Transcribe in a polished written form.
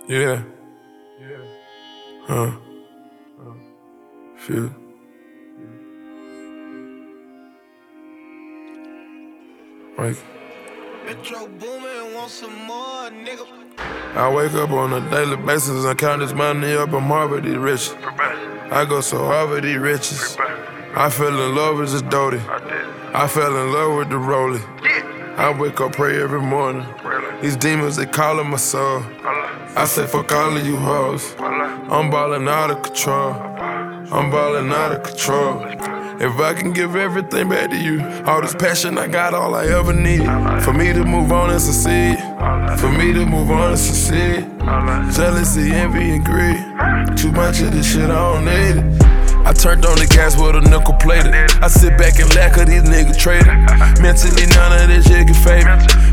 Yeah. Huh. Feel. Like. Metro Boomin, want some more, nigga. I wake up on a daily basis and count this money up. I'm hard with these riches. I go so hard with these riches. I fell in love with this Doty. I fell in love with the Rollie. I wake up, pray every morning. These demons, they calling my soul. I say, fuck all of you hoes. I'm ballin' out of control. I'm ballin' out of control. If I can give everything back to you, all this passion I got, all I ever needed. For me to move on and succeed. For me to move on and succeed. Jealousy, envy, and greed. Too much of this shit, I don't need it. I turned on the gas with a nickel plated. I sit back and laugh cause these niggas traded. Mentally, none of this shit can fade me.